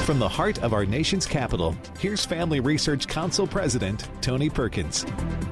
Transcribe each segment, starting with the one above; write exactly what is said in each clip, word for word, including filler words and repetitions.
From the heart of our nation's capital, here's Family Research Council President Tony Perkins.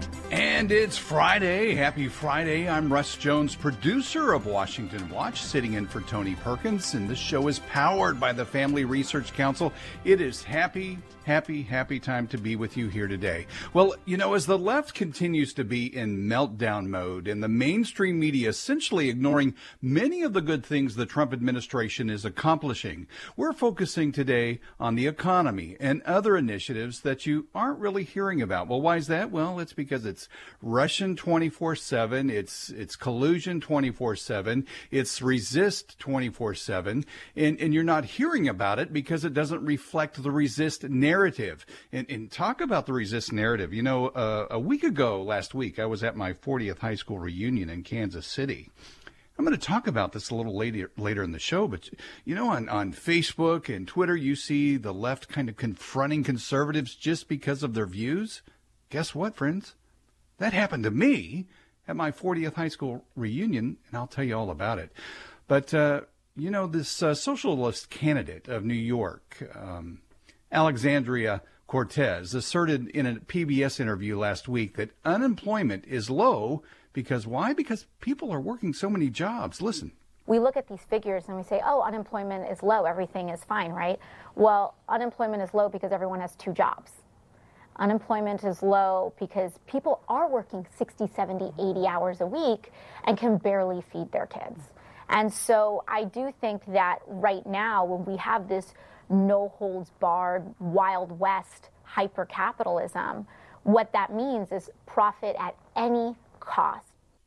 And it's Friday. Happy Friday. I'm Russ Jones, producer of Washington Watch, sitting in for Tony Perkins. And this show is powered by the Family Research Council. It is happy, happy, happy time to be with you here today. Well, you know, as the left continues to be in meltdown mode and the mainstream media essentially ignoring many of the good things the Trump administration is accomplishing, we're focusing today on the economy and other initiatives that you aren't really hearing about. Well, why is that? Well, it's because it's Russian twenty-four seven, it's it's collusion twenty-four seven, it's resist twenty-four seven, and, and you're not hearing about it because it doesn't reflect the resist narrative. And, and talk about the resist narrative. You know, uh, a week ago, last week, I was at my fortieth high school reunion in Kansas City. I'm going to talk about this a little later later in the show, but, you know, on, on Facebook and Twitter, you see the left kind of confronting conservatives just because of their views. Guess what, friends? That happened to me at my fortieth high school reunion, and I'll tell you all about it. But, uh, you know, this uh, socialist candidate of New York, um, Alexandria Cortez, asserted in a P B S interview last week that unemployment is low because why? Because people are working so many jobs. Listen. We look at these figures and we say, oh, unemployment is low, everything is fine, right? Well, unemployment is low because everyone has two jobs. Unemployment is low because people are working sixty, seventy, eighty hours a week and can barely feed their kids. And so I do think that right now, when we have this no-holds-barred, Wild West hyper-capitalism, what that means is profit at any cost.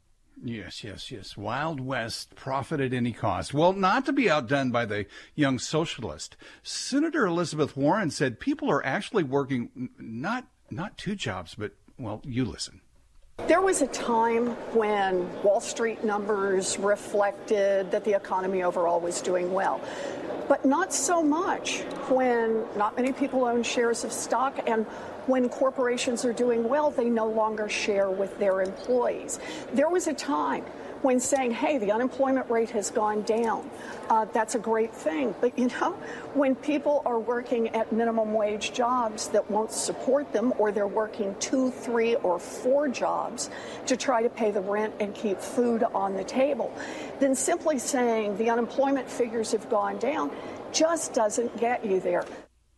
Yes, yes, yes. Wild West, profit at any cost. Well, not to be outdone by the young socialist, Senator Elizabeth Warren said people are actually working not not two jobs, but, well, you listen. There was a time when Wall Street numbers reflected that the economy overall was doing well, but not so much when not many people own shares of stock, and when corporations are doing well, they no longer share with their employees. There was a time when saying, hey, the unemployment rate has gone down. Uh, that's a great thing. But, you know, when people are working at minimum wage jobs that won't support them, or they're working two, three, or four jobs to try to pay the rent and keep food on the table, then simply saying the unemployment figures have gone down just doesn't get you there.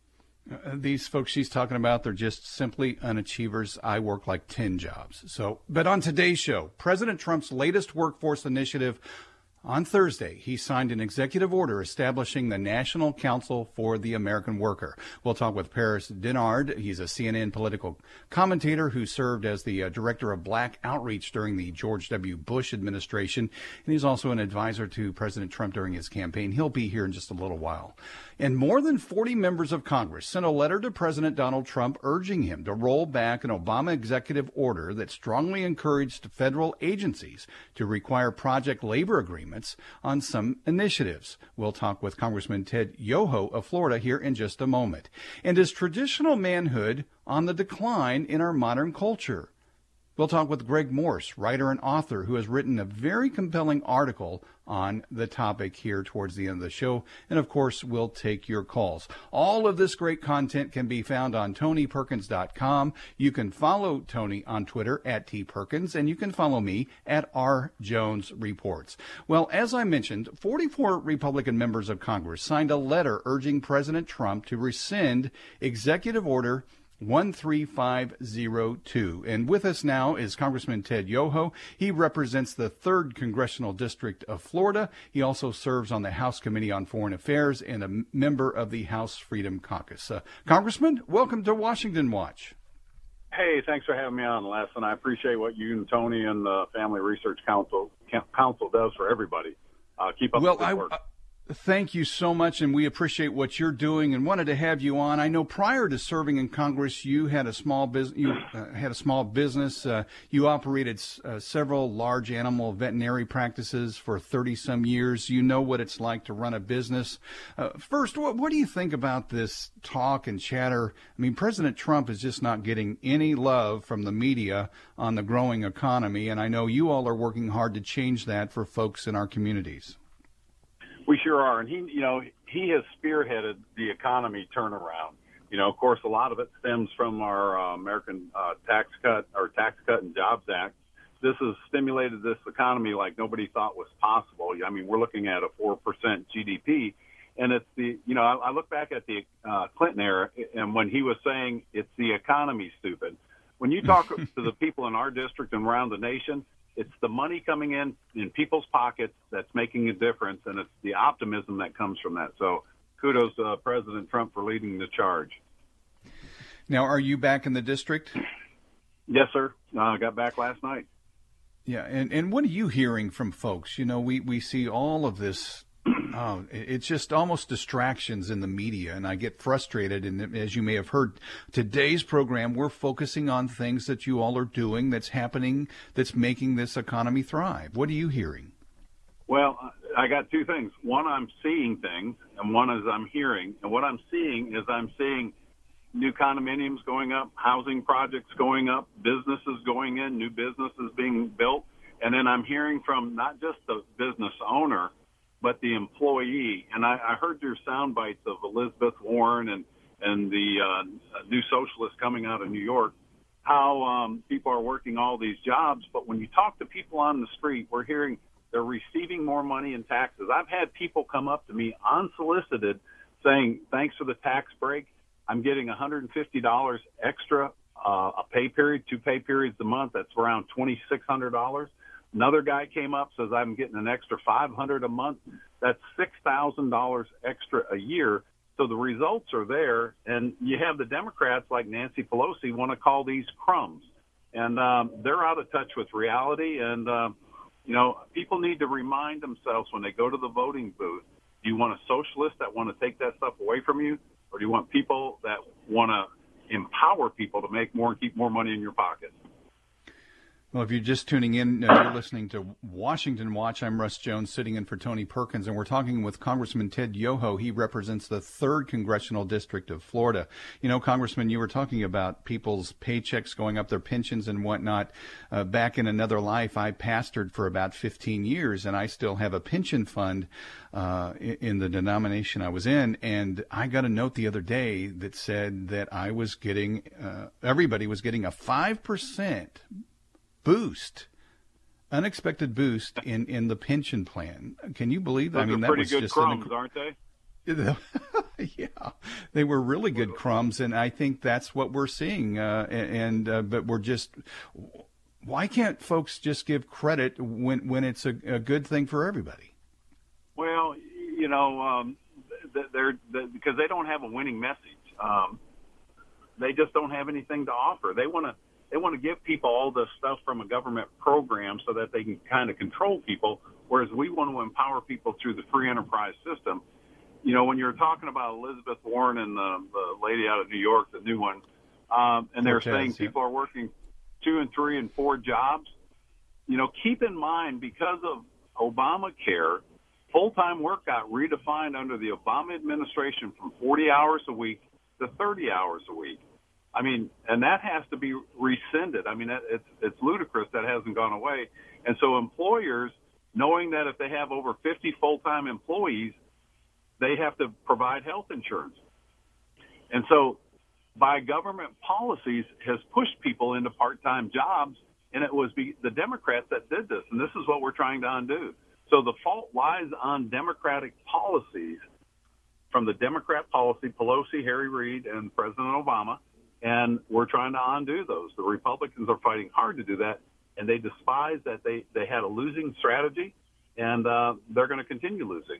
Uh, these folks she's talking about, they're just simply unachievers. I work like ten jobs. So, but on today's show, President Trump's latest workforce initiative. On Thursday, he signed an executive order establishing the National Council for the American Worker. We'll talk with Paris Dennard. He's a C N N political commentator who served as the uh, director of Black Outreach during the George W. Bush administration. And he's also an advisor to President Trump during his campaign. He'll be here in just a little while. And more than forty members of Congress sent a letter to President Donald Trump urging him to roll back an Obama executive order that strongly encouraged federal agencies to require project labor agreements on some initiatives. We'll talk with Congressman Ted Yoho of Florida here in just a moment. And is traditional manhood on the decline in our modern culture? We'll talk with Greg Morse, writer and author, who has written a very compelling article on the topic here towards the end of the show. And, of course, we'll take your calls. All of this great content can be found on Tony Perkins dot com. You can follow Tony on Twitter at T Perkins, and you can follow me at R Jones Reports. Well, as I mentioned, forty-four Republican members of Congress signed a letter urging President Trump to rescind Executive Order one three five zero two. And with us now is Congressman Ted Yoho. He represents the third Congressional District of Florida. He also serves on the House Committee on Foreign Affairs and a member of the House Freedom Caucus. Uh, Congressman, welcome to Washington Watch. Hey, thanks for having me on, Les, and I appreciate what you and Tony and the Family Research Council Council does for everybody. Uh, keep up well, the good I, work. I, Thank you so much, and we appreciate what you're doing and wanted to have you on. I know prior to serving in Congress, you had a small business. You uh, had a small business. Uh, you operated uh, several large animal veterinary practices for thirty some years. You know what it's like to run a business. Uh, first, what, what do you think about this talk and chatter? I mean, President Trump is just not getting any love from the media on the growing economy, and I know you all are working hard to change that for folks in our communities. We sure are. And he, you know, he has spearheaded the economy turnaround. You know, of course, a lot of it stems from our uh, American uh, tax cut or Tax Cut and Jobs Act. This has stimulated this economy like nobody thought was possible. I mean, we're looking at a four percent G D P. And it's the, you know, I, I look back at the uh, Clinton era and when he was saying it's the economy, stupid. When you talk to the people in our district and around the nation, it's the money coming in in people's pockets that's making a difference, and it's the optimism that comes from that. So kudos to uh, President Trump for leading the charge. Now, are you back in the district? Yes, sir. I uh, got back last night. Yeah, and, and what are you hearing from folks? You know, we, we see all of this. Oh, it's just almost distractions in the media, and I get frustrated. And as you may have heard, today's program, we're focusing on things that you all are doing that's happening, that's making this economy thrive. What are you hearing? Well, I got two things. One, I'm seeing things, and one is I'm hearing. And what I'm seeing is I'm seeing new condominiums going up, housing projects going up, businesses going in, new businesses being built. And then I'm hearing from not just the business owner, but the employee. And I, I heard your sound bites of Elizabeth Warren and, and the uh, new socialists coming out of New York, how um, people are working all these jobs. But when you talk to people on the street, we're hearing they're receiving more money in taxes. I've had people come up to me unsolicited saying, thanks for the tax break, I'm getting one hundred fifty dollars extra uh, a pay period, two pay periods a month. That's around twenty-six hundred dollars. Another guy came up, says I'm getting an extra five hundred dollars a month. That's six thousand dollars extra a year. So the results are there. And you have the Democrats like Nancy Pelosi want to call these crumbs. And um, they're out of touch with reality. And, uh, you know, people need to remind themselves when they go to the voting booth, do you want a socialist that want to take that stuff away from you? Or do you want people that want to empower people to make more and keep more money in your pocket? Well, if you're just tuning in, uh, you're listening to Washington Watch. I'm Russ Jones, sitting in for Tony Perkins, and we're talking with Congressman Ted Yoho. He represents the third Congressional District of Florida. You know, Congressman, you were talking about people's paychecks going up, their pensions and whatnot. Uh, back in another life, I pastored for about fifteen years, and I still have a pension fund uh, in the denomination I was in. And I got a note the other day that said that I was getting, uh, everybody was getting a five percent boost, unexpected boost in, in the pension plan. Can you believe that? Those I mean, are that pretty was good just crumbs, an, aren't they? Yeah, they were really good crumbs, and I think that's what we're seeing. Uh, and uh, but we're just, why can't folks just give credit when when it's a, a good thing for everybody? Well, you know, um, they're, they're because they don't have a winning message. Um, they just don't have anything to offer. They want to. They want to give people all this stuff from a government program so that they can kind of control people, whereas we want to empower people through the free enterprise system. You know, when you're talking about Elizabeth Warren and the, the lady out of New York, the new one, um, and they're Cortez, saying yeah. people are working two and three and four jobs, you know, keep in mind because of Obamacare, full-time work got redefined under the Obama administration from forty hours a week to thirty hours a week. I mean, and that has to be rescinded. I mean, it's it's ludicrous that hasn't gone away. And so employers, knowing that if they have over fifty full-time employees, they have to provide health insurance. And so by government policies has pushed people into part-time jobs, and it was the Democrats that did this. And this is what we're trying to undo. So the fault lies on Democratic policies from the Democrat policy, Pelosi, Harry Reid, and President Obama. And we're trying to undo those. The Republicans are fighting hard to do that, and they despise that they, they had a losing strategy, and uh, they're going to continue losing.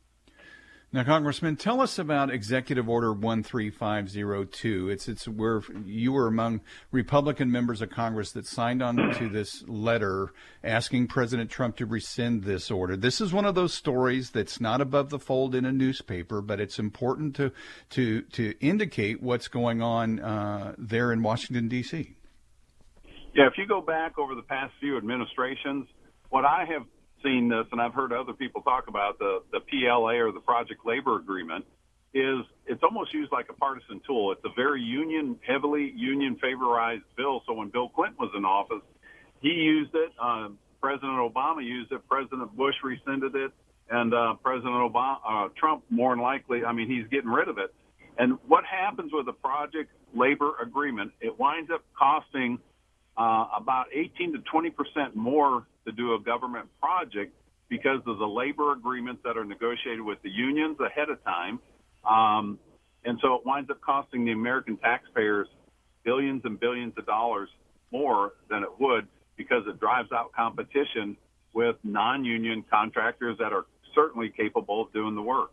Now, Congressman, tell us about Executive Order one three five zero two. It's it's where you were among Republican members of Congress that signed on to this letter asking President Trump to rescind this order. This is one of those stories that's not above the fold in a newspaper, but it's important to to to indicate what's going on uh, there in Washington, D C. Yeah, if you go back over the past few administrations, what I have seen this, and I've heard other people talk about the, the P L A or the Project Labor Agreement, is it's almost used like a partisan tool. It's a very union, heavily union favorized bill. So when Bill Clinton was in office, he used it. Uh, President Obama used it. President Bush rescinded it. And uh, President Obama, uh, Trump, more than likely, I mean, he's getting rid of it. And what happens with a project labor agreement, it winds up costing uh, about eighteen to twenty percent more to do a government project because of the labor agreements that are negotiated with the unions ahead of time. Um, and so it winds up costing the American taxpayers billions and billions of dollars more than it would because it drives out competition with non-union contractors that are certainly capable of doing the work.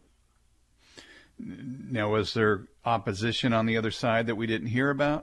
Now, was there opposition on the other side that we didn't hear about?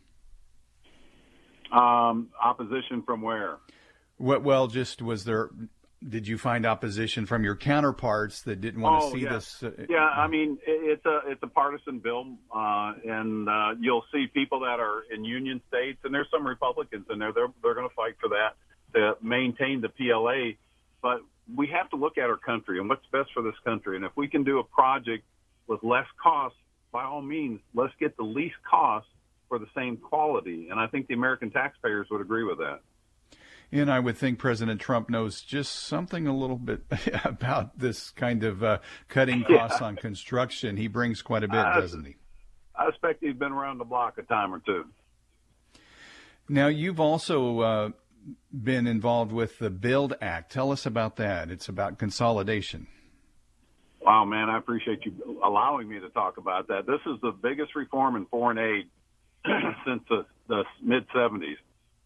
Um, opposition from where? Well, just was there, did you find opposition from your counterparts that didn't want oh, to see yeah. this? Uh, yeah, I mean, it's a it's a partisan bill, uh, and uh, you'll see people that are in union states, and there's some Republicans in there. They're, they're going to fight for that to maintain the P L A. But we have to look at our country and what's best for this country. And if we can do a project with less cost, by all means, let's get the least cost for the same quality. And I think the American taxpayers would agree with that. And I would think President Trump knows just something a little bit about this kind of uh, cutting costs yeah. on construction. He brings quite a bit, I, doesn't he? I expect he's been around the block a time or two. Now, you've also uh, been involved with the BUILD Act. Tell us about that. It's about consolidation. Wow, man, I appreciate you allowing me to talk about that. This is the biggest reform in foreign aid since the, the mid-seventies.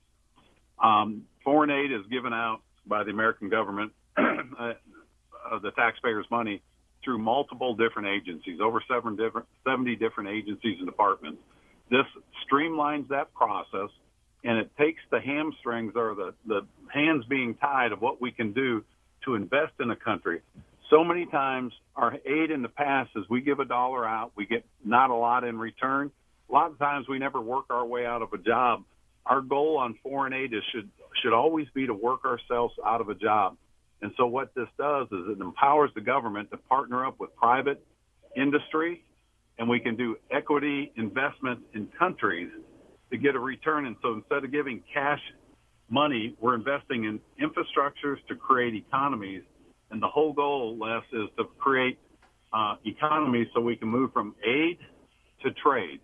Um, foreign aid is given out by the American government, uh, the taxpayers' money, through multiple different agencies, over seven different, seventy different agencies and departments. This streamlines that process, and it takes the hamstrings or the, the hands being tied of what we can do to invest in a country. So many times our aid in the past is we give a dollar out, we get not a lot in return. A lot of times we never work our way out of a job. Our goal on foreign aid is should should always be to work ourselves out of a job. And so what this does is it empowers the government to partner up with private industry, and we can do equity investment in countries to get a return. And so instead of giving cash money, we're investing in infrastructures to create economies. And the whole goal, Les, is to create uh, economies so we can move from aid to trade.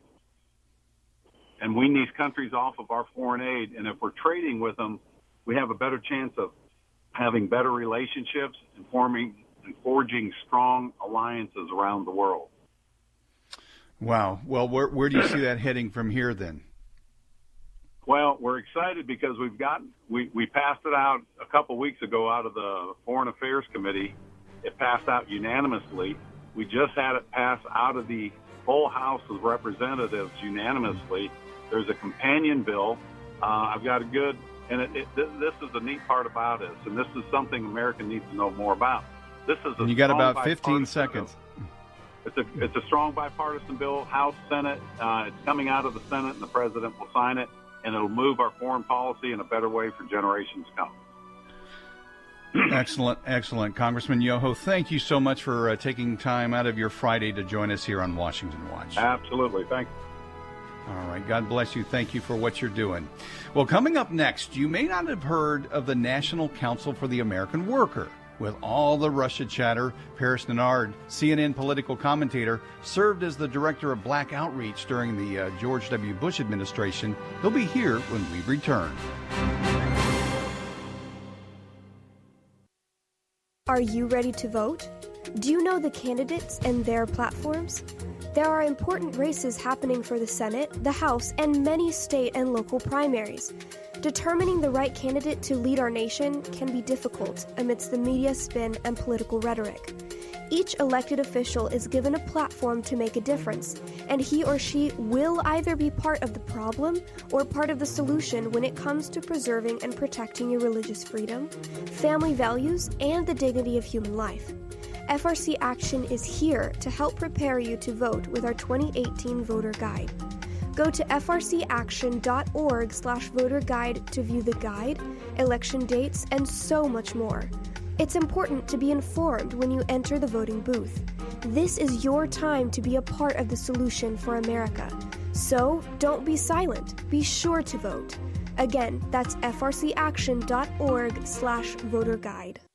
And wean these countries off of our foreign aid. And if we're trading with them, we have a better chance of having better relationships and forming and forging strong alliances around the world. Wow. Well, where, where do you see that heading from here then? Well, we're excited because we've got we, we passed it out a couple weeks ago out of the Foreign Affairs Committee. It passed out unanimously. We just had it pass out of the full House of Representatives unanimously. There's a companion bill. Uh, I've got a good, and it, it, this is the neat part about this, and this is something America needs to know more about. This is a you got about fifteen seconds. Bill. It's a it's a strong bipartisan bill, House, Senate. Uh, it's coming out of the Senate, and the president will sign it. And it'll move our foreign policy in a better way for generations to come. Excellent, excellent. Congressman Yoho, thank you so much for uh, taking time out of your Friday to join us here on Washington Watch. Absolutely. Thank you. All right. God bless you. Thank you for what you're doing. Well, coming up next, you may not have heard of the National Council for the American Worker. With all the Russia chatter, Paris Nenard, C N N political commentator, served as the director of Black Outreach during the uh, George W. Bush administration. He'll be here when we return. Are you ready to vote? Do you know the candidates and their platforms? There are important races happening for the Senate, the House, and many state and local primaries. Determining the right candidate to lead our nation can be difficult amidst the media spin and political rhetoric. Each elected official is given a platform to make a difference, and he or she will either be part of the problem or part of the solution when it comes to preserving and protecting your religious freedom, family values, and the dignity of human life. F R C Action is here to help prepare you to vote with our twenty eighteen voter guide. Go to f r c action dot org slash voter guide to view the guide, election dates, and so much more. It's important to be informed when you enter the voting booth. This is your time to be a part of the solution for America. So don't be silent. Be sure to vote. Again, that's f r c action dot org slash voter guide.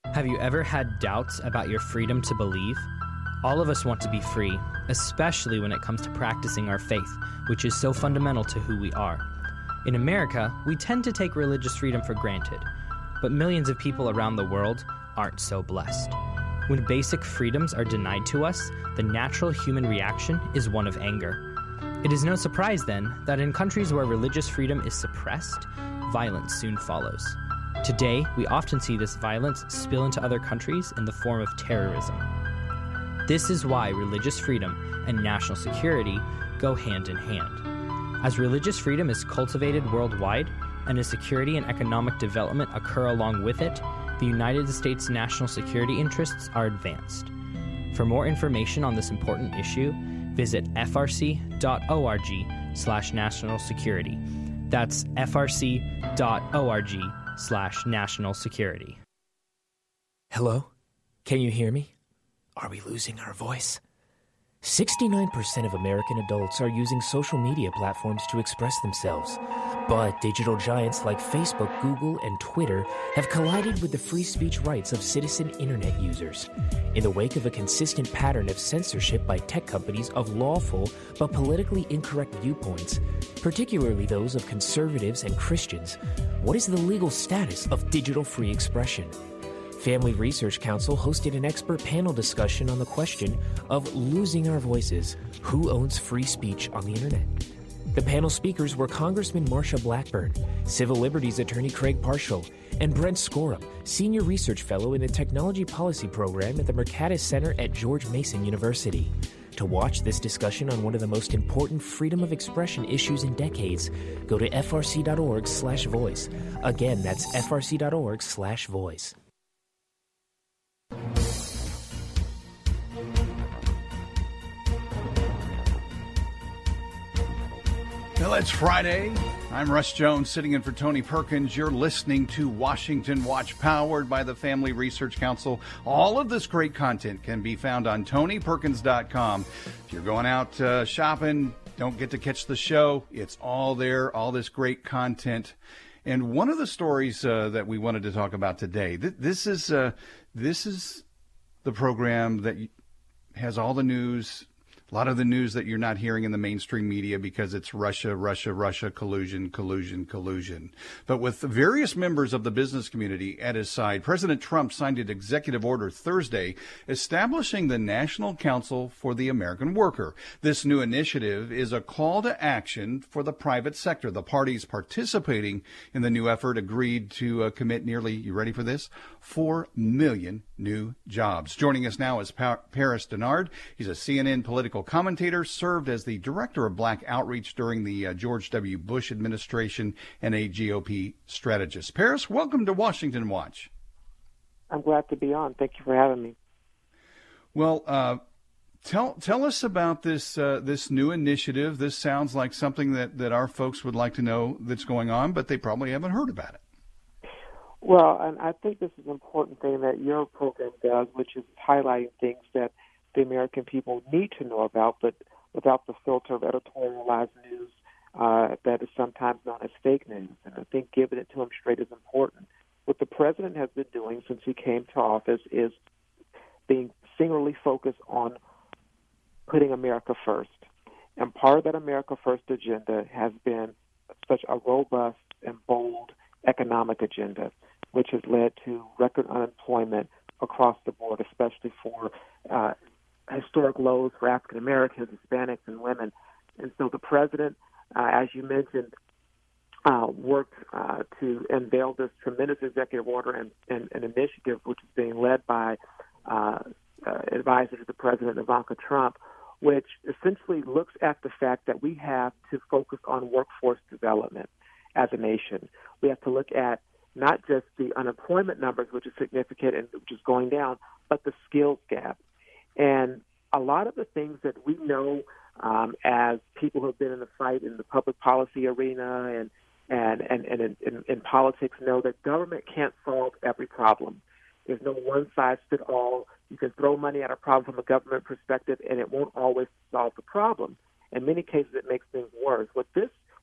Have you ever had doubts about your freedom to believe? All of us want to be free, especially when it comes to practicing our faith, which is so fundamental to who we are. In America, we tend to take religious freedom for granted, but millions of people around the world aren't so blessed. When basic freedoms are denied to us, the natural human reaction is one of anger. It is no surprise, then, that in countries where religious freedom is suppressed, violence soon follows. Today, we often see this violence spill into other countries in the form of terrorism. This is why religious freedom and national security go hand in hand. As religious freedom is cultivated worldwide, and as security and economic development occur along with it, the United States national security interests are advanced. For more information on this important issue, visit f r c dot org slash national security. That's f r c dot org slash national security. Hello? Can you hear me? Are we losing our voice? sixty-nine percent of American adults are using social media platforms to express themselves. But digital giants like Facebook, Google, and Twitter have collided with the free speech rights of citizen internet users. In the wake of a consistent pattern of censorship by tech companies of lawful but politically incorrect viewpoints, particularly those of conservatives and Christians, what is the legal status of digital free expression? Family Research Council hosted an expert panel discussion on the question of losing our voices. Who owns free speech on the internet? The panel speakers were Congressman Marsha Blackburn, Civil Liberties Attorney Craig Parshall, and Brent Scorum, Senior Research Fellow in the Technology Policy Program at the Mercatus Center at George Mason University. To watch this discussion on one of the most important freedom of expression issues in decades, go to f r c dot org slash voice. Again, that's f r c dot org slash voice. Well, it's Friday. I'm Russ Jones, sitting in for Tony Perkins. You're listening to Washington Watch, powered by the Family Research Council. All of this great content can be found on tony perkins dot com. If you're going out uh, shopping, don't get to catch the show, it's all there, all this great content. And one of the stories uh, that we wanted to talk about today, th- this is uh, this is the program that has all the news. A lot of the news that you're not hearing in the mainstream media because it's Russia, Russia, Russia, collusion, collusion, collusion. But with various members of the business community at his side, President Trump signed an executive order Thursday establishing the National Council for the American Worker. This new initiative is a call to action for the private sector. The parties participating in the new effort agreed to uh, commit nearly, you ready for this, four million new jobs. Joining us now is pa- Paris Dennard. He's a C N N political commentator, served as the director of black outreach during the uh, George W. Bush administration, and a G O P strategist. Paris, welcome to Washington Watch. I'm glad to be on. Thank you for having me. Well, uh, tell tell us about this uh, this new initiative. This sounds like something that, that our folks would like to know that's going on, but they probably haven't heard about it. Well, and I think this is an important thing that your program does, which is highlighting things that the American people need to know about, but without the filter of editorialized news uh, that is sometimes known as fake news. And I think giving it to them straight is important. What the president has been doing since he came to office is being singularly focused on putting America first. And part of that America First agenda has been such a robust and bold economic agenda, which has led to record unemployment across the board, especially for uh, historic lows for African Americans, Hispanics, and women. And so the president, uh, as you mentioned, uh, worked uh, to unveil this tremendous executive order and, and, and initiative, which is being led by uh, uh, advisor to the president, Ivanka Trump, which essentially looks at the fact that we have to focus on workforce development as a nation. We have to look at not just the unemployment numbers, which is significant and which is going down, but the skills gap. And a lot of the things that we know um, as people who have been in the fight in the public policy arena and and, and, and in, in, in politics know that government can't solve every problem. There's no one-size-fits-all. You can throw money at a problem from a government perspective, and it won't always solve the problem. In many cases, it makes things worse. What this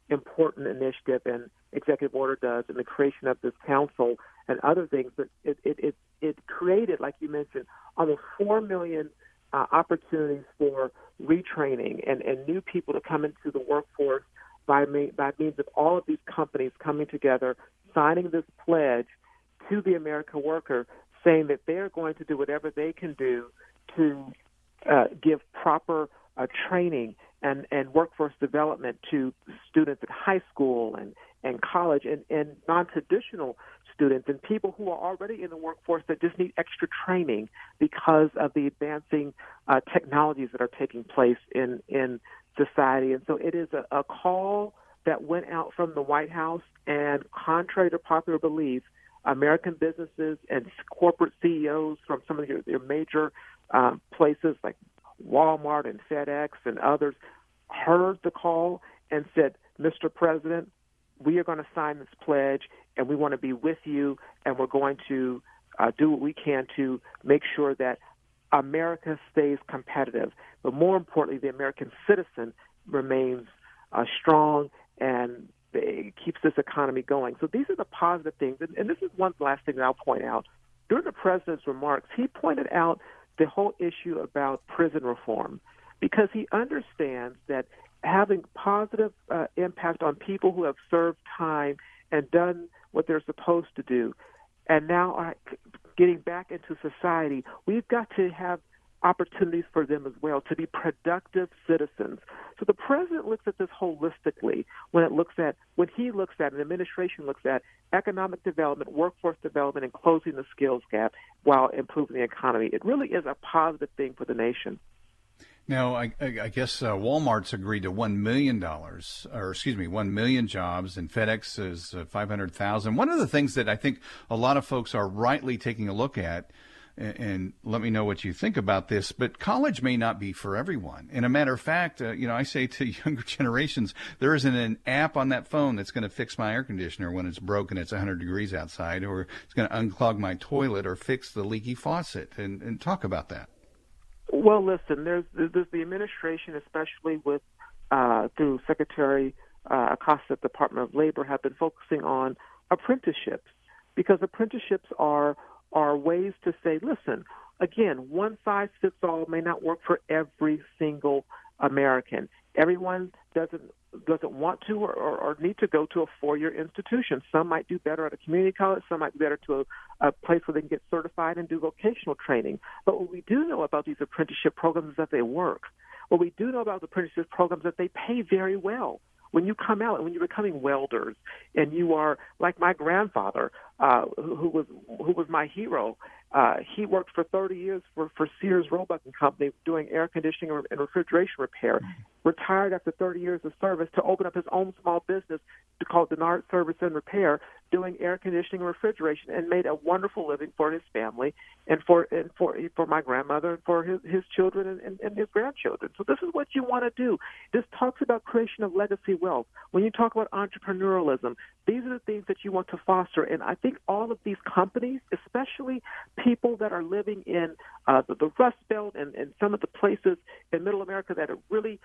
important initiative and executive order does in the creation of this council and other things, but it it it, it created, like you mentioned, almost four million uh, opportunities for retraining and, and new people to come into the workforce by, me, by means of all of these companies coming together, signing this pledge to the American worker, saying that they're going to do whatever they can do to uh, give proper uh, training and, and workforce development to students at high school and, and college and, and non-traditional students and people who are already in the workforce that just need extra training because of the advancing uh, technologies that are taking place in, in society. And so it is a, a call that went out from the White House, and contrary to popular belief, American businesses and corporate C E Os from some of your, your major um, places like Walmart and FedEx and others heard the call and said, Mister President, we are going to sign this pledge, and we want to be with you, and we're going to uh, do what we can to make sure that America stays competitive. But more importantly, the American citizen remains uh, strong and it keeps this economy going. So these are the positive things. And, and this is one last thing that I'll point out. During the president's remarks, he pointed out the whole issue about prison reform because he understands that having positive uh, impact on people who have served time and done what they're supposed to do and now are getting back into society, we've got to have opportunities for them as well to be productive citizens. So the president looks at this holistically when it looks at, when he looks at, and the administration looks at economic development, workforce development, and closing the skills gap while improving the economy. It really is a positive thing for the nation. Now, I, I guess uh, Walmart's agreed to one million dollars, or excuse me, one million jobs, and FedEx is uh, five hundred thousand. One of the things that I think a lot of folks are rightly taking a look at, and, and let me know what you think about this, but college may not be for everyone. And a matter of fact, uh, you know, I say to younger generations, there isn't an app on that phone that's going to fix my air conditioner when it's broken, it's one hundred degrees outside, or it's going to unclog my toilet or fix the leaky faucet. And, and talk about that. Well, listen, there's, there's the administration, especially with uh, through Secretary uh, Acosta, Department of Labor, have been focusing on apprenticeships because apprenticeships are are ways to say, listen, again, one size fits all may not work for every single American. Everyone doesn't doesn't want to or, or, or need to go to a four-year institution. Some might do better at a community college. Some might do better to a, a place where they can get certified and do vocational training. But what we do know about these apprenticeship programs is that they work. What we do know about the apprenticeship programs is that they pay very well. When you come out and when you're becoming welders and you are like my grandfather, uh, who, who was who was my hero, uh, he worked for thirty years for, for Sears Roebuck and Company doing air conditioning and refrigeration repair, retired after thirty years of service to open up his own small business called Denard Service and Repair, doing air conditioning and refrigeration, and made a wonderful living for his family and for and for for my grandmother and for his, his children and, and, and his grandchildren. So this is what you want to do. This talks about creation of legacy wealth. When you talk about entrepreneurialism, these are the things that you want to foster. And I think all of these companies, especially people that are living in uh, the, the Rust Belt and, and some of the places in Middle America that are really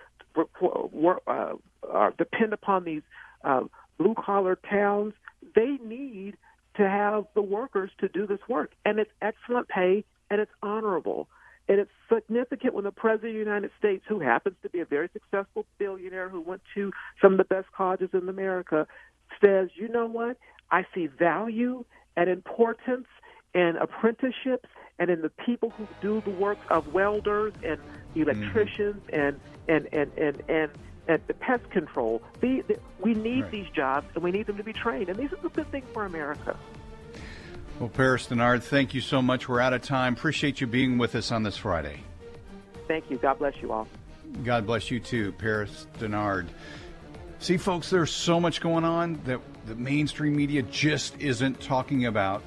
uh, are depend upon these uh, blue-collar towns, they need to have the workers to do this work. And it's excellent pay, and it's honorable. And it's significant when the President of the United States, who happens to be a very successful billionaire who went to some of the best colleges in America, says, you know what, I see value and importance in apprenticeships and in the people who do the work of welders and electricians mm-hmm. and, and, and, and, and and the pest control. The, the, we need right. these jobs, and we need them to be trained. And these are the good things for America. Well, Paris Dennard, thank you so much. We're out of time. Appreciate you being with us on this Friday. Thank you. God bless you all. God bless you, too, Paris Dennard. See, folks, there's so much going on that the mainstream media just isn't talking about,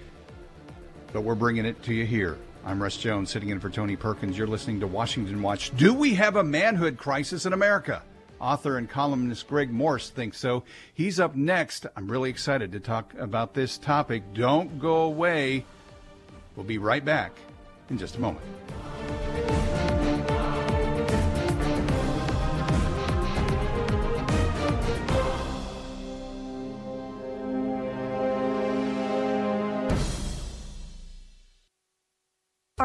but we're bringing it to you here. I'm Russ Jones, sitting in for Tony Perkins. You're listening to Washington Watch. Do we have a manhood crisis in America? Author and columnist Greg Morse thinks so. He's up next. I'm really excited to talk about this topic. Don't go away. We'll be right back in just a moment.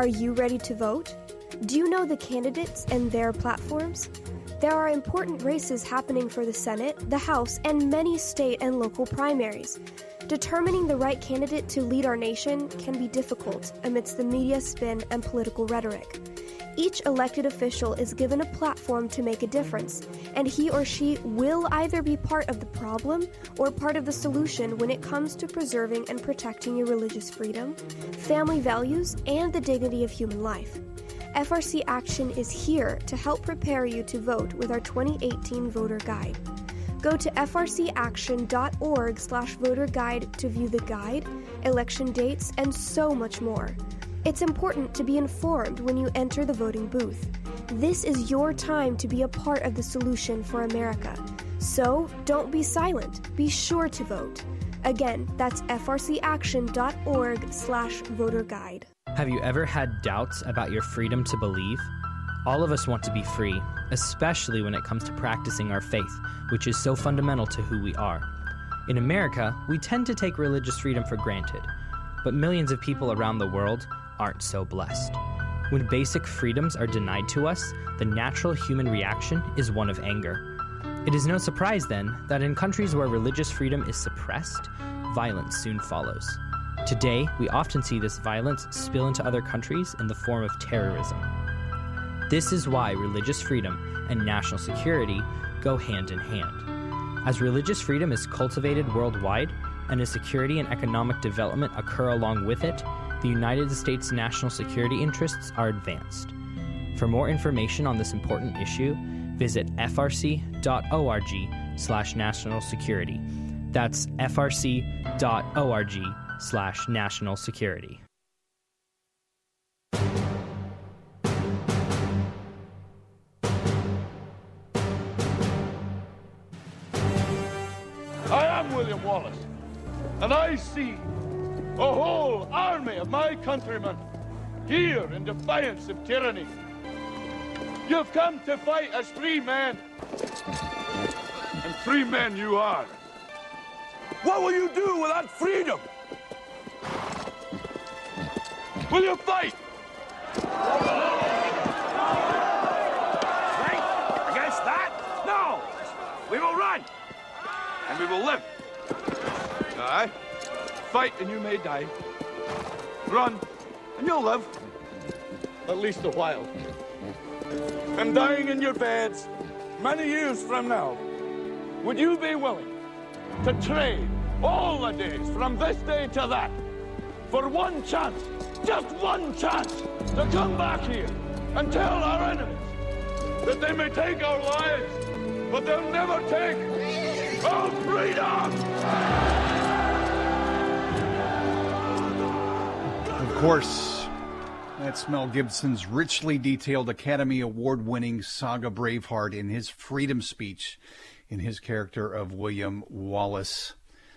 Are you ready to vote? Do you know the candidates and their platforms? There are important races happening for the Senate, the House, and many state and local primaries. Determining the right candidate to lead our nation can be difficult amidst the media spin and political rhetoric. Each elected official is given a platform to make a difference, and he or she will either be part of the problem or part of the solution when it comes to preserving and protecting your religious freedom, family values, and the dignity of human life. F R C Action is here to help prepare you to vote with our twenty eighteen voter guide. Go to f r c action dot org slash voter guide to view the guide, election dates, and so much more. It's important to be informed when you enter the voting booth. This is your time to be a part of the solution for America. So don't be silent. Be sure to vote. Again, that's f r c action dot org slash voter guide. Have you ever had doubts about your freedom to believe? All of us want to be free, especially when it comes to practicing our faith, which is so fundamental to who we are. In America, we tend to take religious freedom for granted, but millions of people around the world aren't so blessed. When basic freedoms are denied to us, the natural human reaction is one of anger. It is no surprise, then, that in countries where religious freedom is suppressed, violence soon follows. Today, we often see this violence spill into other countries in the form of terrorism. This is why religious freedom and national security go hand in hand. As religious freedom is cultivated worldwide, and as security and economic development occur along with it, the United States national security interests are advanced. For more information on this important issue, visit f r c dot org slash national security. That's f r c dot org slash national security. I am William Wallace, and I see a whole army of my countrymen here in defiance of tyranny. You've come to fight as free men, and free men you are. What will you do without freedom? Will you fight? Fight against that? No! We will run, and we will live. Aye. Fight and you may die. Run and you'll live. At least a while. And dying in your beds many years from now, would you be willing to trade all the days from this day to that for one chance, just one chance, to come back here and tell our enemies that they may take our lives, but they'll never take our freedom? Of course, that's Mel Gibson's richly detailed Academy Award-winning saga Braveheart in his freedom speech in his character of William Wallace.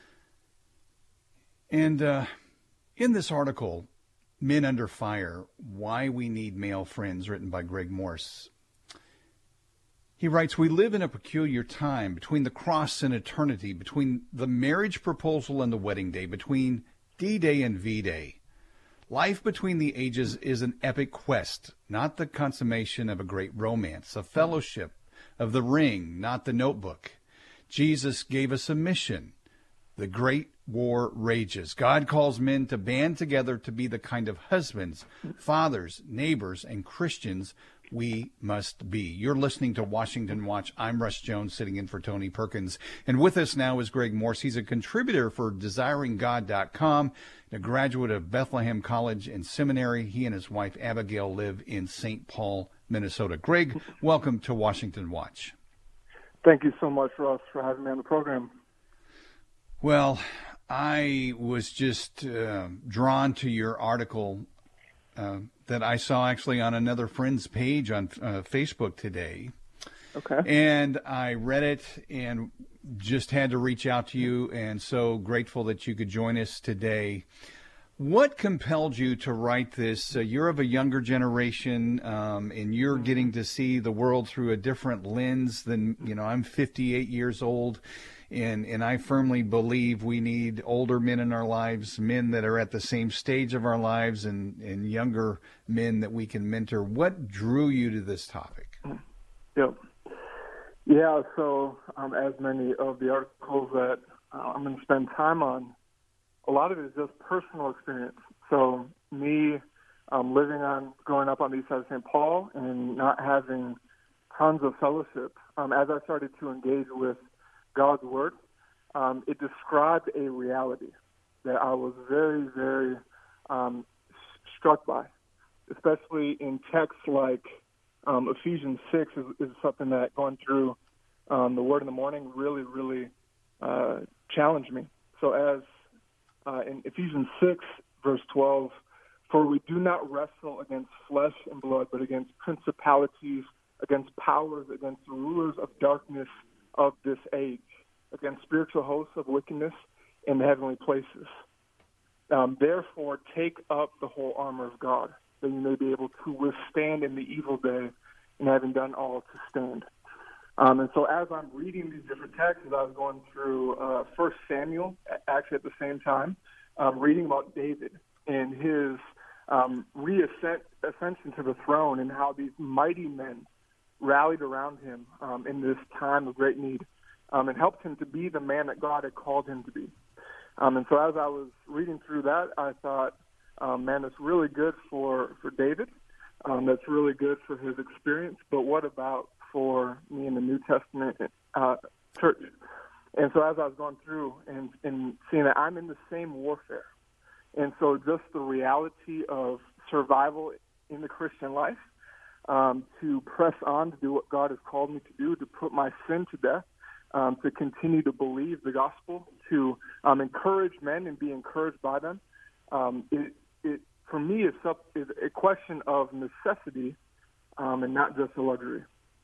And uh, in this article, Men Under Fire, Why We Need Male Friends, written by Greg Morse, he writes, we live in a peculiar time between the cross and eternity, between the marriage proposal and the wedding day, between D-Day and V-Day. Life between the ages is an epic quest, not the consummation of a great romance, a fellowship of the ring, not the notebook. Jesus gave us a mission. The great war rages. God calls men to band together to be the kind of husbands, fathers, neighbors, and Christians we must be. You're listening to Washington Watch. I'm Russ Jones, sitting in for Tony Perkins. And with us now is Greg Morse. He's a contributor for desiring god dot com, a graduate of Bethlehem College and Seminary. He and his wife, Abigail, live in Saint Paul, Minnesota. Greg, welcome to Washington Watch. Thank you so much, Russ, for having me on the program. Well, I was just uh, drawn to your article uh, that I saw actually on another friend's page on uh, Facebook today. Okay. And I read it and just had to reach out to you, and so grateful that you could join us today. What compelled you to write this? Uh, you're of a younger generation, um, and you're getting to see the world through a different lens than, you know, I'm fifty-eight years old. And, and I firmly believe we need older men in our lives, men that are at the same stage of our lives, and, and younger men that we can mentor. What drew you to this topic? Yep. Yeah, so um, as many of the articles that uh, I'm going to spend time on, a lot of it is just personal experience. So me um, living on, growing up on the east side of Saint Paul and not having tons of fellowship, um, as I started to engage with God's Word, um, it described a reality that I was very, very um, struck by, especially in texts like um, Ephesians six is, is something that going through um, the Word in the morning really, really uh, challenged me. So as uh, in Ephesians six, verse twelve, for we do not wrestle against flesh and blood, but against principalities, against powers, against the rulers of darkness of this age, against spiritual hosts of wickedness in the heavenly places. Um, therefore, take up the whole armor of God, that you may be able to withstand in the evil day, and having done all to stand. Um, and so as I'm reading these different texts, as I was going through uh, First Samuel, actually at the same time, um, reading about David and his um, re-ascension to the throne, and how these mighty men rallied around him um, in this time of great need, um, and helped him to be the man that God had called him to be. Um, and so as I was reading through that, I thought, um, man, that's really good for, for David. Um, that's really good for his experience. But what about for me in the New Testament uh, church? And so as I was going through and, and seeing that I'm in the same warfare, and so just the reality of survival in the Christian life, um, to press on to do what God has called me to do, to put my sin to death, um, to continue to believe the gospel, to um, encourage men and be encouraged by them. Um, it, it, for me, is a question of necessity um, and not just a luxury.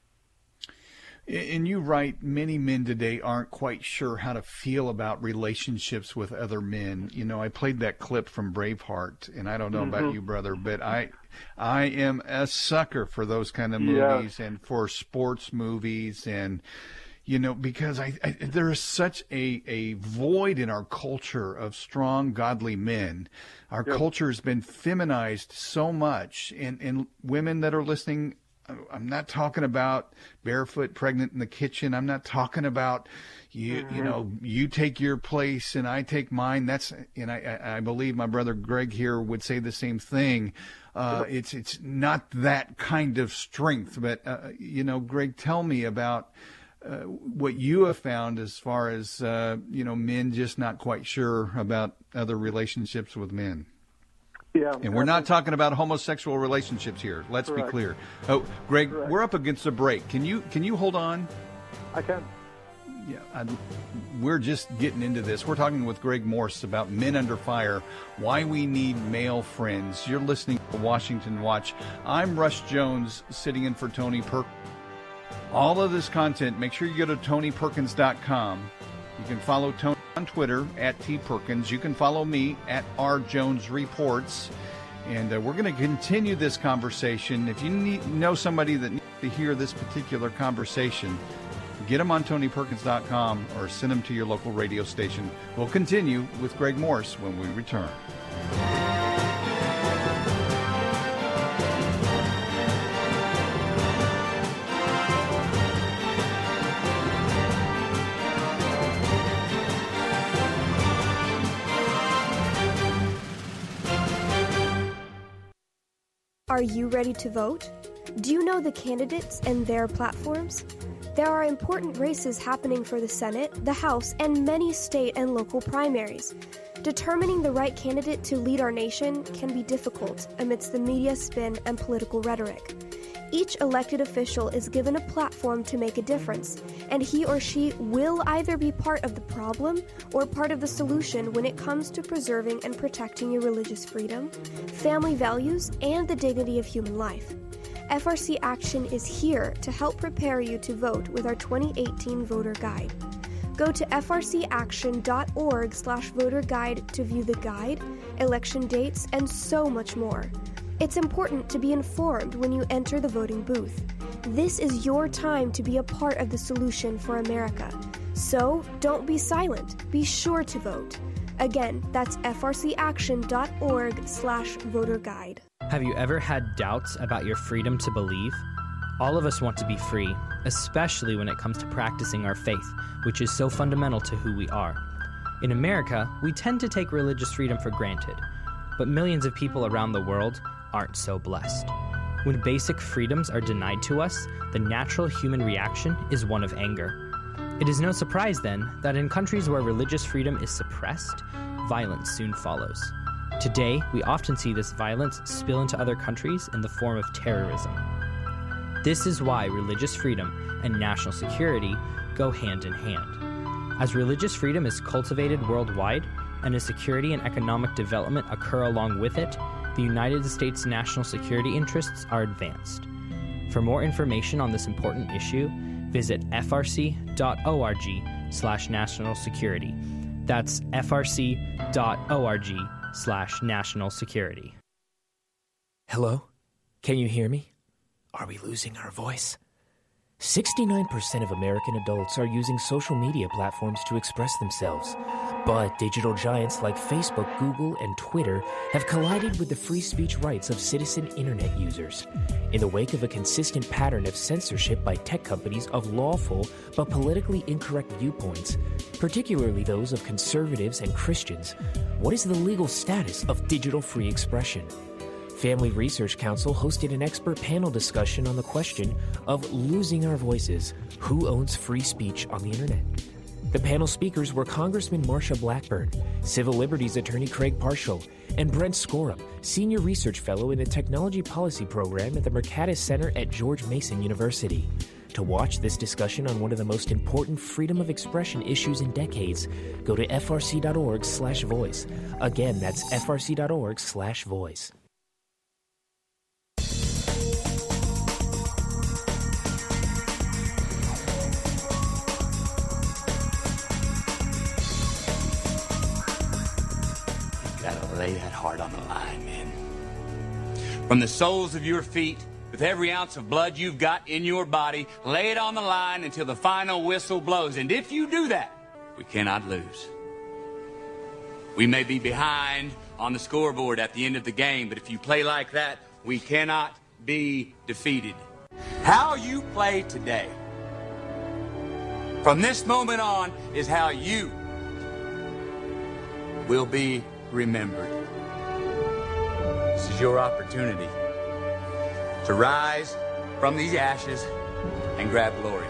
And you write, many men today aren't quite sure how to feel about relationships with other men. You know, I played that clip from Braveheart, and I don't know mm-hmm. about you, brother, but I I am a sucker for those kind of movies yeah. and for sports movies, and, you know, because I, I there is such a, a void in our culture of strong, godly men. Our yep. culture has been feminized so much, and, and women that are listening, I'm not talking about barefoot, pregnant in the kitchen. I'm not talking about you. Mm-hmm. You know, you take your place and I take mine. That's, and I, I believe my brother Greg here would say the same thing. Uh, it's it's not that kind of strength. But uh, you know, Greg, tell me about uh, what you have found as far as uh, you know, men just not quite sure about other relationships with men. Yeah, and we're not talking about homosexual relationships here. Let's Correct. be clear. Oh, Greg, Correct. we're up against a break. Can you can you hold on? I can. Yeah, I, we're just getting into this. We're talking with Greg Morse about Men Under Fire, why we need male friends. You're listening to Washington Watch. I'm Russ Jones, sitting in for Tony Perkins. All of this content, make sure you go to tony perkins dot com. You can follow Tony on Twitter at T Perkins. You can follow me at R Jones Reports. And uh, we're going to continue this conversation. If you need, know somebody that needs to hear this particular conversation, get them on tony perkins dot com or send them to your local radio station. We'll continue with Greg Morse when we return. Are you ready to vote? Do you know the candidates and their platforms? There are important races happening for the Senate, the House, and many state and local primaries. Determining the right candidate to lead our nation can be difficult amidst the media spin and political rhetoric. Each elected official is given a platform to make a difference, and he or she will either be part of the problem or part of the solution when it comes to preserving and protecting your religious freedom, family values, and the dignity of human life. F R C Action is here to help prepare you to vote with our twenty eighteen voter guide. Go to f r c action dot org slash voter guide to view the guide, election dates, and so much more. It's important to be informed when you enter the voting booth. This is your time to be a part of the solution for America. So don't be silent. Be sure to vote. Again, that's frcaction.org slash voter guide. Have you ever had doubts about your freedom to believe? All of us want to be free, especially when it comes to practicing our faith, which is so fundamental to who we are. In America, we tend to take religious freedom for granted, but millions of people around the world aren't so blessed. When basic freedoms are denied to us, the natural human reaction is one of anger. It is no surprise, then, that in countries where religious freedom is suppressed, violence soon follows. Today, we often see this violence spill into other countries in the form of terrorism. This is why religious freedom and national security go hand in hand. As religious freedom is cultivated worldwide, and as security and economic development occur along with it, the United States' national security interests are advanced. For more information on this important issue, visit frc.org slash national security. That's frc.org slash national security. Hello? Can you hear me? Are we losing our voice? sixty-nine percent of American adults are using social media platforms to express themselves. But digital giants like Facebook, Google, and Twitter have collided with the free speech rights of citizen internet users. In the wake of a consistent pattern of censorship by tech companies of lawful but politically incorrect viewpoints, particularly those of conservatives and Christians, what is the legal status of digital free expression? Family Research Council hosted an expert panel discussion on the question of losing our voices. Who owns free speech on the internet? The panel speakers were Congressman Marsha Blackburn, Civil Liberties Attorney Craig Parshall, and Brent Scorum, Senior Research Fellow in the Technology Policy Program at the Mercatus Center at George Mason University. To watch this discussion on one of the most important freedom of expression issues in decades, go to frc.org slash voice. Again, that's frc.org slash voice. Lay that heart on the line, man. From the soles of your feet, with every ounce of blood you've got in your body, lay it on the line until the final whistle blows. And if you do that, we cannot lose. We may be behind on the scoreboard at the end of the game, but if you play like that, we cannot be defeated. How you play today, from this moment on, is how you will be remembered. This is your opportunity to rise from these ashes and grab glory.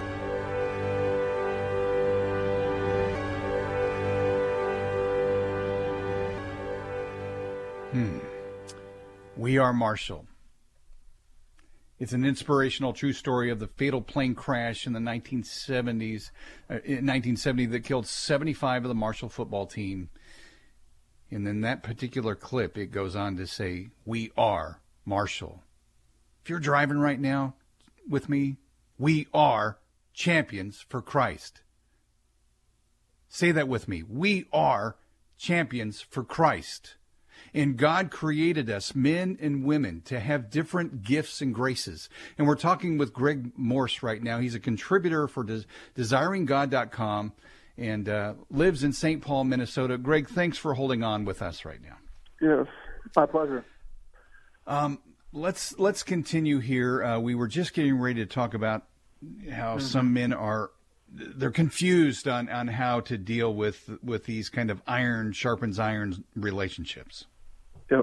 Hmm. We Are Marshall. It's an inspirational true story of the fatal plane crash in the nineteen seventies, uh, in nineteen seventy that killed seventy-five of the Marshall football team. And in that particular clip, it goes on to say, we are Marshall. If you're driving right now with me, we are champions for Christ. Say that with me. We are champions for Christ. And God created us, men and women, to have different gifts and graces. And we're talking with Greg Morse right now. He's a contributor for des- desiring god dot com. And uh, lives in Saint Paul, Minnesota. Greg, thanks for holding on with us right now. Yes, my pleasure. Um, let's let's continue here. Uh, we were just getting ready to talk about how mm-hmm. some men are they're confused on, on how to deal with with these kind of iron sharpens iron relationships. Yep.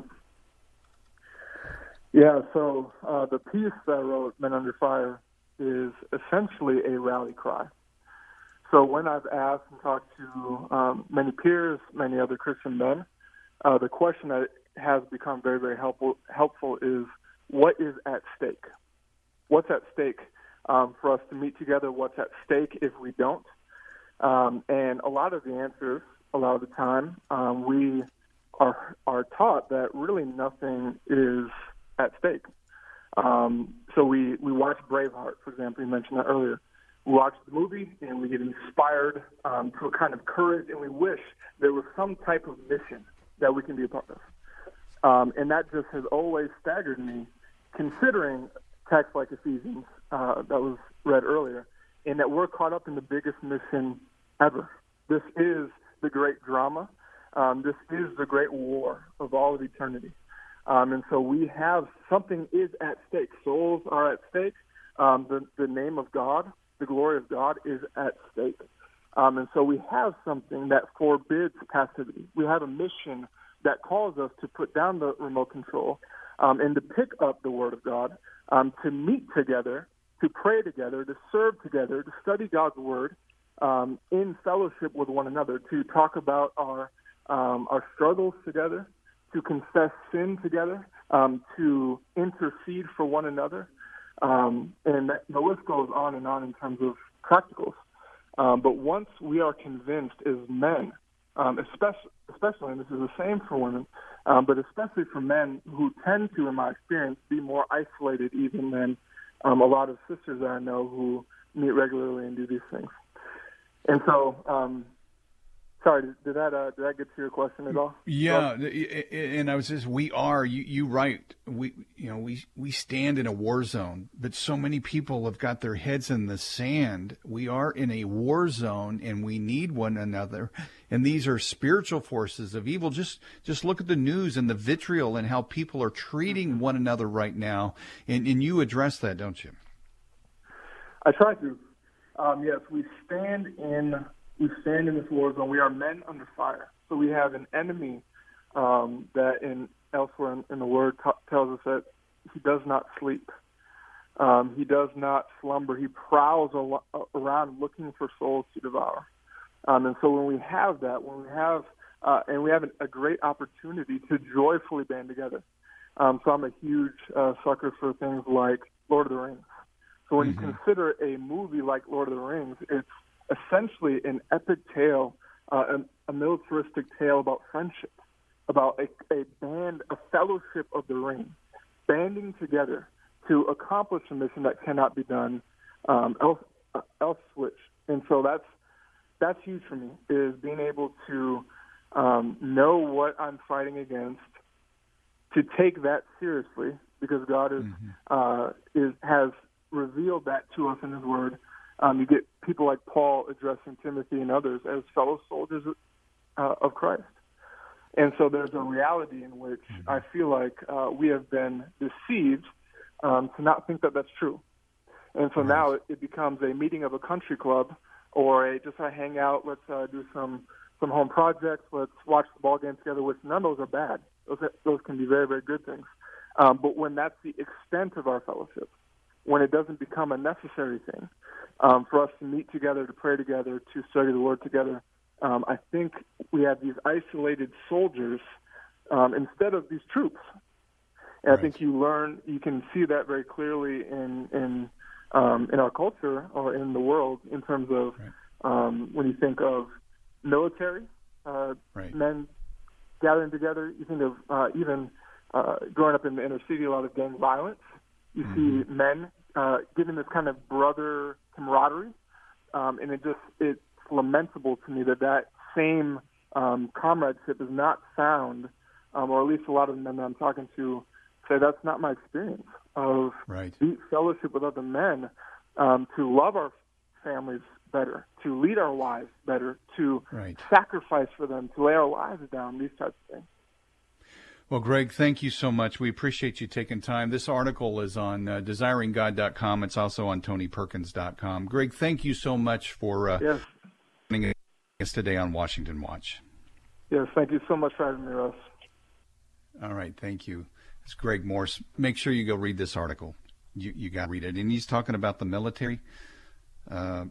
Yeah. So uh, the piece that I wrote, Men Under Fire, is essentially a rally cry. So when I've asked and talked to um, many peers, many other Christian men, uh, the question that has become very, very helpful, helpful is, what is at stake? What's at stake um, for us to meet together? What's at stake if we don't? Um, and a lot of the answers, a lot of the time, um, we are are taught that really nothing is at stake. Um, so we, we watch Braveheart, for example. You mentioned that earlier. We watch the movie and we get inspired um, to a kind of courage, and we wish there was some type of mission that we can be a part of. Um, and that just has always staggered me, considering texts like Ephesians uh, that was read earlier, in that we're caught up in the biggest mission ever. This is the great drama. Um, this is the great war of all of eternity. Um, and so we have something is at stake. Souls are at stake. Um, the, the name of God, the glory of God is at stake. Um, and so we have something that forbids passivity. We have a mission that calls us to put down the remote control um, and to pick up the Word of God, um, to meet together, to pray together, to serve together, to study God's Word um, in fellowship with one another, to talk about our um, our struggles together, to confess sin together, um, to intercede for one another. Um, and the list goes on and on in terms of practicals. Um, but once we are convinced as men, um, especially, especially, and this is the same for women, um, but especially for men who tend to, in my experience, be more isolated even than um, a lot of sisters that I know who meet regularly and do these things. And so, um, sorry, did, did that uh, did that get to your question at all? Yeah, and I was just, we are, you, you right, we, you know, we, we stand in a war zone, but so many people have got their heads in the sand. We are in a war zone and we need one another. And these are spiritual forces of evil. Just, just look at the news and the vitriol and how people are treating one another right now. And, and you address that, don't you? I try to. Um, yes, we stand in we stand in this war zone. We are men under fire. So we have an enemy um, that in elsewhere in, in the Word t- tells us that he does not sleep. Um, he does not slumber. He prowls al- around looking for souls to devour. Um, and so when we have that, when we have uh, and we have an, a great opportunity to joyfully band together. Um, so I'm a huge uh, sucker for things like Lord of the Rings. So when mm-hmm. you consider a movie like Lord of the Rings, it's essentially an epic tale, uh, a, a militaristic tale about friendship, about a, a band, a fellowship of the ring, banding together to accomplish a mission that cannot be done um, else, uh, elsewhere. And so that's that's huge for me, is being able to um, know what I'm fighting against, to take that seriously, because God is mm-hmm. uh, is has revealed that to us in His Word. Um, you get people like Paul addressing Timothy and others as fellow soldiers uh, of Christ. And so there's a reality in which mm-hmm. I feel like uh, we have been deceived um, to not think that that's true. And so right. now it, it becomes a meeting of a country club or a just a hangout, let's uh, do some, some home projects, let's watch the ball game together, which none of those are bad. Those, those can be very, very good things. Um, but when that's the extent of our fellowship, when it doesn't become a necessary thing um, for us to meet together, to pray together, to study the Word together, um, I think we have these isolated soldiers um, instead of these troops. And right. I think you learn, you can see that very clearly in in um, in our culture or in the world in terms of right. um, when you think of military uh, right. men gathering together. You think of uh, even uh, growing up in the inner city, a lot of gang violence. You mm-hmm. see men uh, given this kind of brother camaraderie, um, and it just it's lamentable to me that that same um, comradeship is not found, um, or at least a lot of the men that I'm talking to say that's not my experience of right. deep fellowship with other men, um, to love our families better, to lead our wives better, to right. sacrifice for them, to lay our lives down, these types of things. Well, Greg, thank you so much. We appreciate you taking time. This article is on uh, desiring god dot com. It's also on tony perkins dot com. Greg, thank you so much for uh, yes. joining us today on Washington Watch. Yes, thank you so much for having me, Russ. All right, thank you. It's Greg Morse. Make sure you go read this article. You you got to read it. And he's talking about the military. Uh,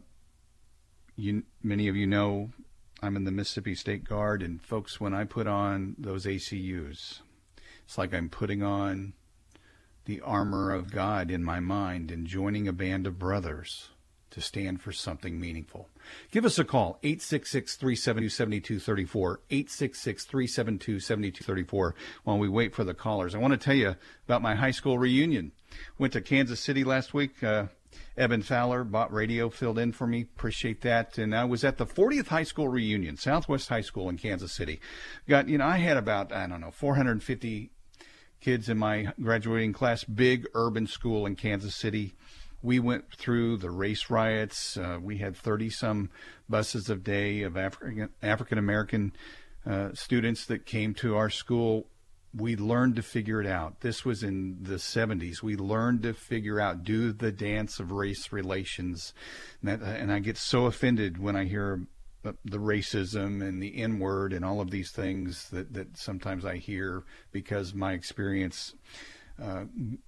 you many of you know I'm in the Mississippi State Guard, and folks, when I put on those A C Us, it's like I'm putting on the armor of God in my mind and joining a band of brothers to stand for something meaningful. Give us a call, eight six six, three seven two, seven two three four, eight six six, three seven two, seven two three four, while we wait for the callers. I want to tell you about my high school reunion. Went to Kansas City last week. Uh, Evan Fowler, Bot Radio, filled in for me. Appreciate that. And I was at the fortieth high school reunion, Southwest High School in Kansas City. Got, you know, I had about, I don't know, four hundred fifty kids in my graduating class, big urban school in Kansas City. we went through the race riots. Uh, we had thirty-some buses a day of African African American uh, students that came to our school. We learned to figure it out. This was in the seventies. We learned to figure out, do the dance of race relations. And, that, and I get so offended when I hear the racism and the N-word and all of these things that, that sometimes I hear, because my experience uh,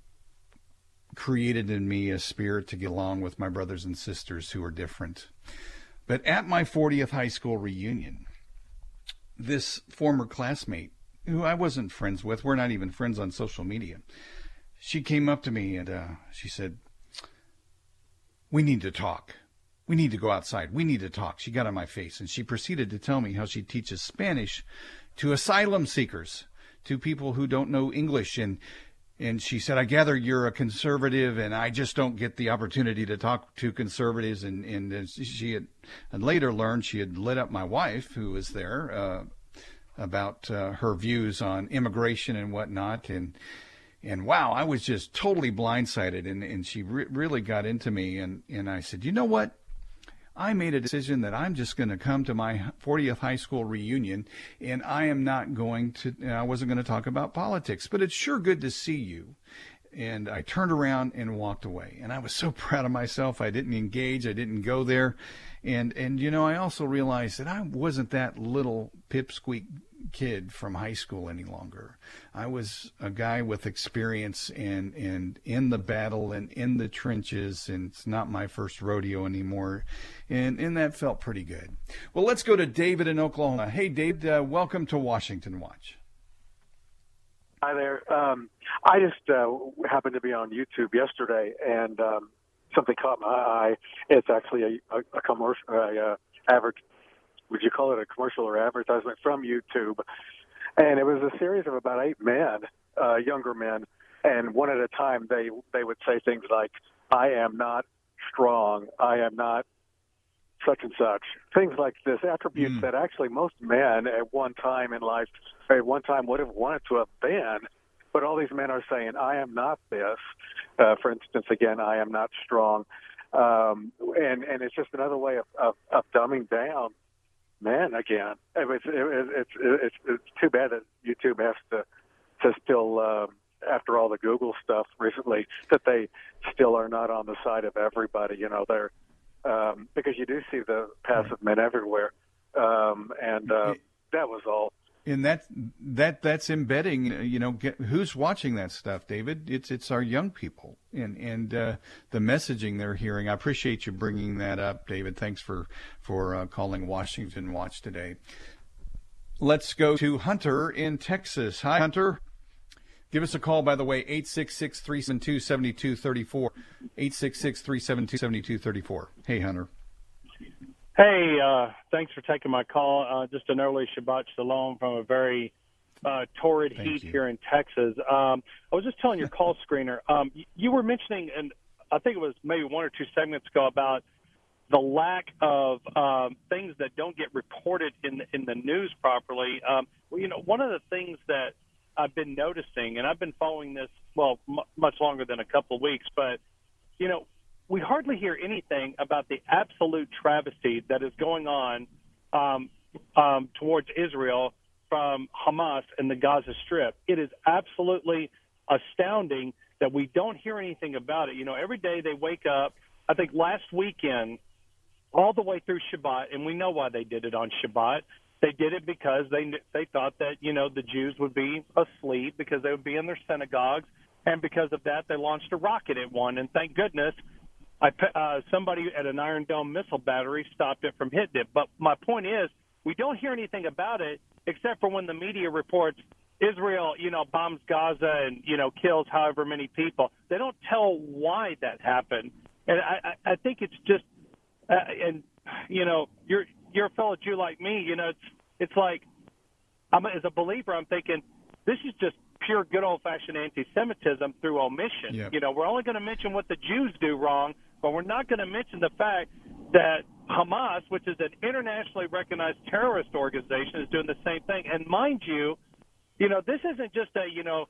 created in me a spirit to get along with my brothers and sisters who are different. But at my fortieth high school reunion, this former classmate, who I wasn't friends with, we're not even friends on social media, she came up to me and uh, she said, "We need to talk. We need to go outside. We need to talk." She got on my face and she proceeded to tell me how she teaches Spanish to asylum seekers, to people who don't know English. And and she said, "I gather you're a conservative and I just don't get the opportunity to talk to conservatives." And, and she had and later learned she had lit up my wife, who was there, uh, about uh, her views on immigration and whatnot. And And wow, I was just totally blindsided. And, and she re- really got into me. And, and I said, "You know what? I made a decision that I'm just going to come to my fortieth high school reunion, and I am not going to, I wasn't going to talk about politics, but it's sure good to see you." And I turned around and walked away. And I was so proud of myself. I didn't engage. I didn't go there. And, and you know, I also realized that I wasn't that little pipsqueak kid from high school any longer. I was a guy with experience and, and in the battle and in the trenches, and it's not my first rodeo anymore. And, and that felt pretty good. Well, let's go to David in Oklahoma. Hey, Dave, uh, welcome to Washington Watch. Hi there. Um, I just uh, happened to be on YouTube yesterday, and um, something caught my eye. It's actually a, a, a commercial, a, uh, advert. Would you call it a commercial or advertisement from YouTube? And it was a series of about eight men, uh, younger men, and one at a time they they would say things like, "I am not strong. I am not such and such." Things like this, attributes mm. that actually most men at one time in life, at one time would have wanted to have been. But all these men are saying, "I am not this." Uh, for instance, again, "I am not strong." Um, and, and it's just another way of, of, of dumbing down men again. It's, it's, it's, it's too bad that YouTube has to, to still, uh, after all the Google stuff recently, that they still are not on the side of everybody. You know, they're, um, because you do see the passive men everywhere. Um, and uh, that was all. And that that that's embedding, you know, get, who's watching that stuff, David? It's it's our young people, and and uh, the messaging they're hearing. I appreciate you bringing that up, David. Thanks for for uh, calling Washington Watch today. Let's go to Hunter in Texas. Hi, Hunter. Give us a call, by the way, eight six six, three seven two, seven two three four, eight six six, three seven two, seven two three four. Hey, Hunter. Hey, uh, thanks for taking my call. Uh, just an early Shabbat Shalom from a very uh, torrid Thank heat you. here in Texas. Um, I was just telling your call screener, um, you were mentioning, and I think it was maybe one or two segments ago, about the lack of um, things that don't get reported in the, in the news properly. Um, well, you know, one of the things that I've been noticing, and I've been following this, well, m- much longer than a couple of weeks, but, you know, we hardly hear anything about the absolute travesty that is going on um, um, towards Israel from Hamas and the Gaza Strip. It is absolutely astounding that we don't hear anything about it. You know, every day they wake up. I think last weekend, all the way through Shabbat, and we know why they did it on Shabbat. They did it because they they thought that, you know, the Jews would be asleep because they would be in their synagogues, and because of that, they launched a rocket at one, and thank goodness I, uh, somebody at an Iron Dome missile battery stopped it from hitting it. But my point is, we don't hear anything about it except for when the media reports Israel, you know, bombs Gaza and, you know, kills however many people. They don't tell why that happened. And I, I, I think it's just, uh, and, you know, you're you're a fellow Jew like me, you know, it's it's like, I'm, as a believer, I'm thinking, this is just pure good old-fashioned anti-Semitism through omission. Yep. You know, we're only going to mention what the Jews do wrong, but we're not going to mention the fact that Hamas, which is an internationally recognized terrorist organization, is doing the same thing. And mind you, you know, this isn't just a, you know,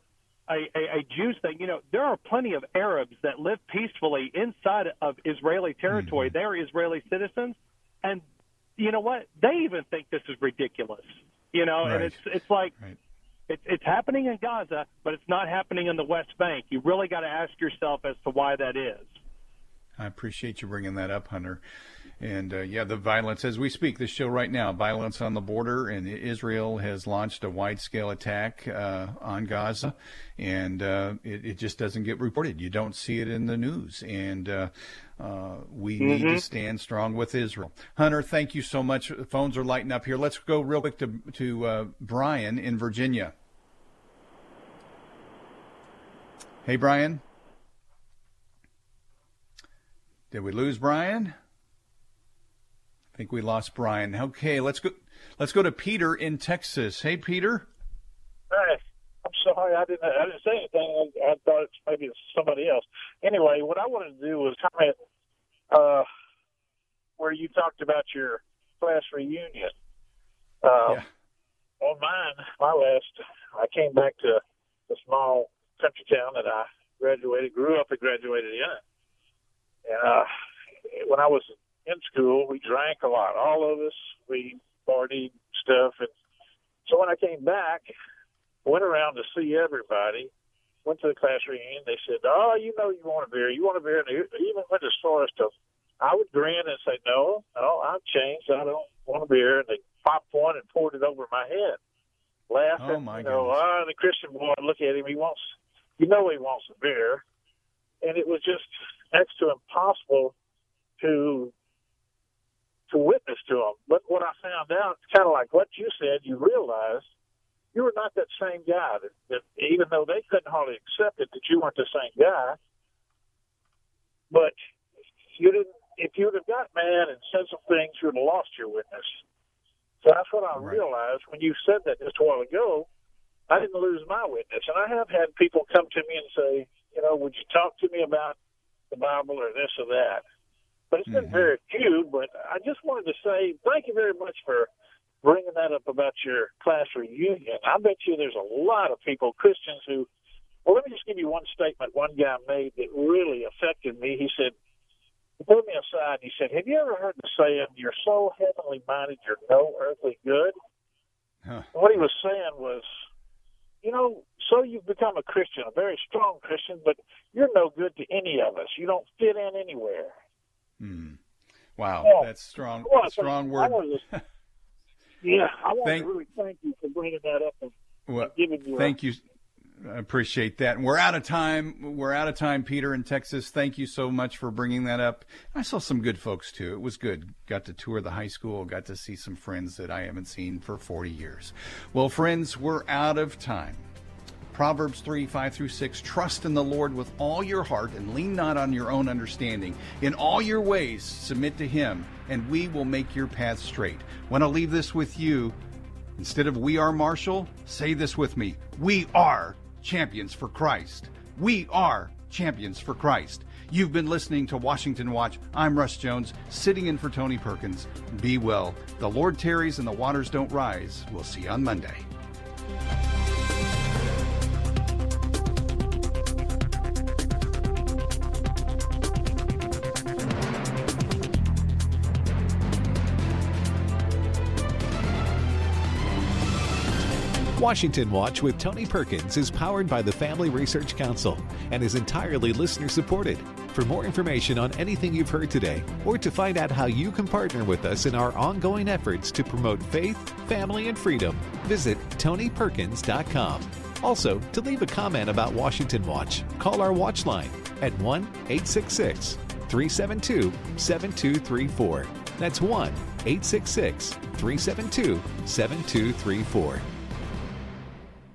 a, a, a Jews thing. You know, there are plenty of Arabs that live peacefully inside of Israeli territory. Mm-hmm. They're Israeli citizens, and you know what? They even think this is ridiculous. You know, right. and it's it's like right. it's it's happening in Gaza, but it's not happening in the West Bank. You really got to ask yourself as to why that is. I appreciate you bringing that up, Hunter. And, uh, yeah, the violence, as we speak, this show right now, violence on the border, and Israel has launched a wide-scale attack uh, on Gaza, and uh, it, it just doesn't get reported. You don't see it in the news, and uh, uh, we mm-hmm. need to stand strong with Israel. Hunter, thank you so much. The phones are lighting up here. Let's go real quick to, to uh, Brian in Virginia. Hey, Brian. Did we lose Brian? I think we lost Brian. Okay, let's go. Let's go to Peter in Texas. Hey, Peter. Hey, I'm sorry, I didn't. I didn't say anything. I, I thought it's maybe it's somebody else. Anyway, what I wanted to do was comment uh, where you talked about your class reunion. Uh, yeah. On mine, my last, I came back to the small country town that I graduated, grew up, and graduated in it. And uh, when I was in school, we drank a lot. All of us, we partied stuff. And so when I came back, went around to see everybody, went to the class reunion. They said, oh, you know you want a beer. You want a beer? And they even went as far as to, I would grin and say, no, no, I've changed. I don't want a beer. And they popped one and poured it over my head, laughing. Oh, my you know, goodness. oh, the Christian boy, look at him. He wants, you know he wants a beer. And it was just next to impossible to to witness to them. But what I found out, kind of like what you said, you realized you were not that same guy. That, that even though they couldn't hardly accept it, that you weren't the same guy. But you didn't. If you would have got mad and said some things, you would have lost your witness. So that's what I right. realized when you said that just a while ago. I didn't lose my witness, and I have had people come to me and say, you know, would you talk to me about the Bible or this or that? But it's been mm-hmm. very few, but I just wanted to say thank you very much for bringing that up about your class reunion. I bet you there's a lot of people, Christians, who, well, let me just give you one statement one guy made that really affected me. He said, he pulled me aside and he said, have you ever heard the saying, you're so heavenly minded, you're no earthly good? Huh. And what he was saying was, you know, so you've become a Christian, a very strong Christian, but you're no good to any of us. You don't fit in anywhere. Hmm. Wow, well, that's strong. Well, strong I word. To, yeah, I want thank, to really thank you for bringing that up and, well, and giving me. Thank a, you. I appreciate that. And we're out of time. We're out of time, Peter in Texas. Thank you so much for bringing that up. I saw some good folks, too. It was good. Got to tour the high school. Got to see some friends that I haven't seen for forty years. Well, friends, we're out of time. Proverbs three, five through six, trust in the Lord with all your heart and lean not on your own understanding. In all your ways, submit to him, and we will make your path straight. Want to leave this with you. Instead of we are Marshall, say this with me. We are champions for Christ. We are champions for Christ. You've been listening to Washington Watch. I'm Russ Jones, sitting in for Tony Perkins. Be well. The Lord tarries and the waters don't rise. We'll see you on Monday. Washington Watch with Tony Perkins is powered by the Family Research Council and is entirely listener-supported. For more information on anything you've heard today, or to find out how you can partner with us in our ongoing efforts to promote faith, family, and freedom, visit tony perkins dot com. Also, to leave a comment about Washington Watch, call our watch line at one eight six six, three seven two, seven two three four. That's one eight six six, three seven two, seven two three four.